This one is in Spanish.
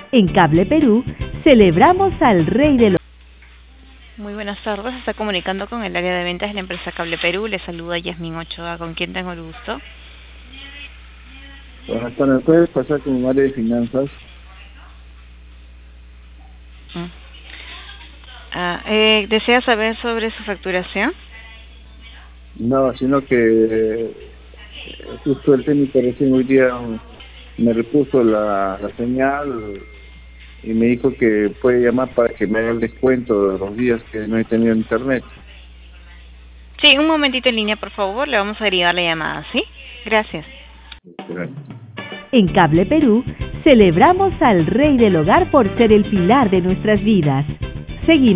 En Cable Perú celebramos al Rey de los... Muy buenas tardes, se está comunicando con el área de ventas de la empresa Cable Perú. Le saluda Yasmín Ochoa, ¿con quién tengo el gusto? Buenas tardes, ¿puedes pasar con un área de finanzas? ¿Desea saber sobre su facturación? No, sino que justo el técnico recién hoy día me repuso la señal y me dijo que puede llamar para que me haga el descuento de los días que no he tenido internet. Sí, un momentito en línea, por favor, le vamos a derivar la llamada, ¿sí? Gracias. Gracias. En Cable Perú celebramos al Rey del Hogar por ser el pilar de nuestras vidas. Seguimos